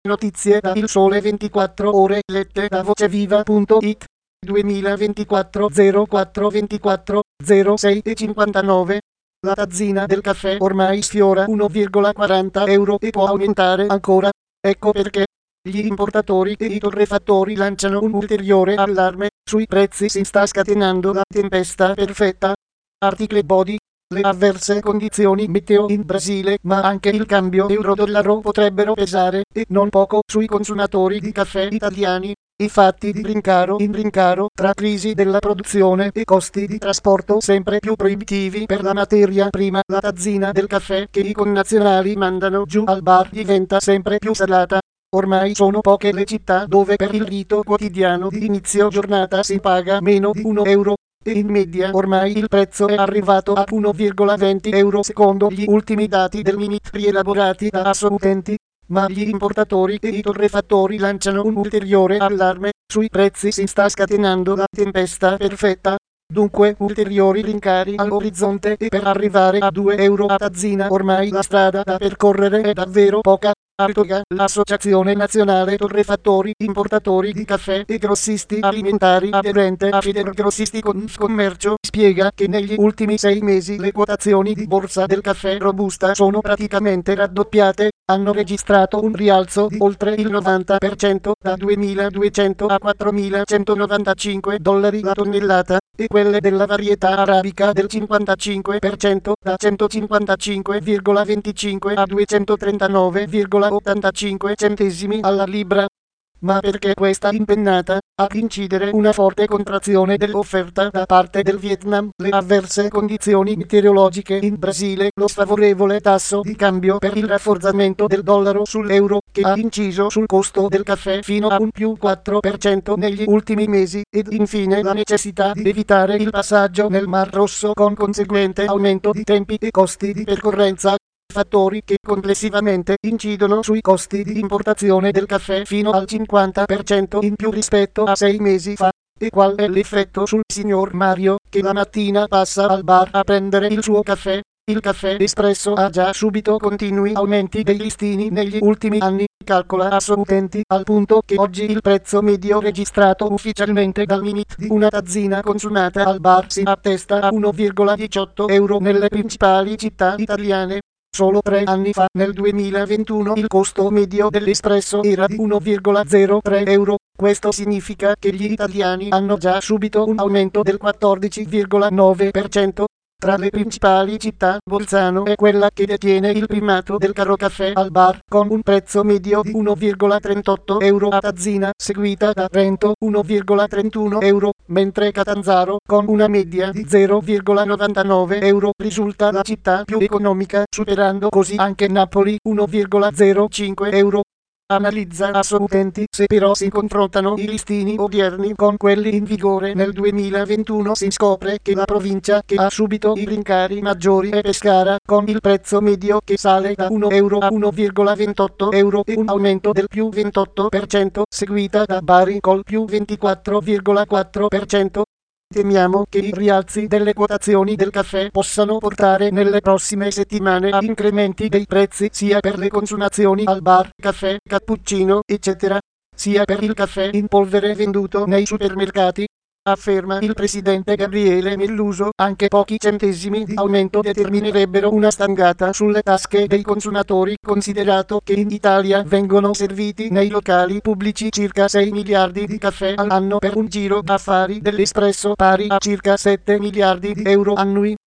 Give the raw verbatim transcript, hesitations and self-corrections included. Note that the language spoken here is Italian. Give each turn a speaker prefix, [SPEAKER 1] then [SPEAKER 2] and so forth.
[SPEAKER 1] Notizie da Il Sole ventiquattro Ore lette da voceviva punto it duemilaventiquattro zero quattro ventiquattro zero sei e cinquantanove. La tazzina del caffè ormai sfiora uno virgola quaranta euro e può aumentare ancora. Ecco perché gli importatori e i torrefattori lanciano un ulteriore allarme. Sui prezzi si sta scatenando la tempesta perfetta. Article Body. Le avverse condizioni meteo in Brasile, ma anche il cambio euro-dollaro potrebbero pesare, e non poco, sui consumatori di caffè italiani. I fatti di rincaro in rincaro, tra crisi della produzione e costi di trasporto sempre più proibitivi per la materia prima, la tazzina del caffè che i connazionali mandano giù al bar diventa sempre più salata. Ormai sono poche le città dove per il rito quotidiano di inizio giornata si paga meno di un euro. E in media ormai il prezzo è arrivato a uno virgola venti euro secondo gli ultimi dati del Minit rielaborati da Assoutenti. Ma gli importatori e i torrefattori lanciano un ulteriore allarme. Sui prezzi si sta scatenando la tempesta perfetta. Dunque ulteriori rincari all'orizzonte e per arrivare a due euro a tazzina ormai la strada da percorrere è davvero poca. Artoga, l'Associazione Nazionale Torrefattori, Importatori di Caffè e Grossisti Alimentari aderente a Federgrossisti Confcommercio, spiega che negli ultimi sei mesi le quotazioni di borsa del caffè robusta sono praticamente raddoppiate, hanno registrato un rialzo di oltre il novanta per cento da duemiladuecento a quattromilacentonovantacinque dollari la tonnellata, e quelle della varietà arabica del cinquantacinque per cento da centocinquantacinque virgola venticinque a duecentotrentanove virgola ottantacinque centesimi alla libra. Ma perché questa impennata? Ad incidere una forte contrazione dell'offerta da parte del Vietnam, le avverse condizioni meteorologiche in Brasile, lo sfavorevole tasso di cambio per il rafforzamento del dollaro sull'euro, che ha inciso sul costo del caffè fino a un più quattro per cento negli ultimi mesi, ed infine la necessità di evitare il passaggio nel Mar Rosso con conseguente aumento di tempi e costi di percorrenza. Fattori che complessivamente incidono sui costi di importazione del caffè fino al cinquanta per cento in più rispetto a sei mesi fa. E qual è l'effetto sul signor Mario, che la mattina passa al bar a prendere il suo caffè? Il caffè espresso ha già subito continui aumenti dei listini negli ultimi anni, calcola Assoutenti, al punto che oggi il prezzo medio registrato ufficialmente dal Minit di una tazzina consumata al bar si attesta a uno virgola diciotto euro nelle principali città italiane. Solo tre anni fa, nel duemilaventuno, il costo medio dell'espresso era di uno virgola zero tre euro. Questo significa che gli italiani hanno già subito un aumento del quattordici virgola nove per cento. Tra le principali città, Bolzano è quella che detiene il primato del caro caffè al bar, con un prezzo medio di uno virgola trentotto euro a tazzina, seguita da Trento, uno virgola trentuno euro, mentre Catanzaro, con una media di zero virgola novantanove euro, risulta la città più economica, superando così anche Napoli, uno virgola zero cinque euro. Analizza Assoutenti. Se però si confrontano i listini odierni con quelli in vigore nel duemilaventuno, si scopre che la provincia che ha subito i rincari maggiori è Pescara, con il prezzo medio che sale da uno euro a uno virgola ventotto euro e un aumento del più ventotto per cento, seguita da Bari col più ventiquattro virgola quattro per cento. Temiamo che i rialzi delle quotazioni del caffè possano portare nelle prossime settimane a incrementi dei prezzi sia per le consumazioni al bar, caffè, cappuccino, eccetera, sia per il caffè in polvere venduto nei supermercati. Afferma il presidente Gabriele Melluso. Anche pochi centesimi di aumento determinerebbero una stangata sulle tasche dei consumatori, considerato che in Italia vengono serviti nei locali pubblici circa sei miliardi di caffè all'anno per un giro d'affari dell'espresso pari a circa sette miliardi di euro annui.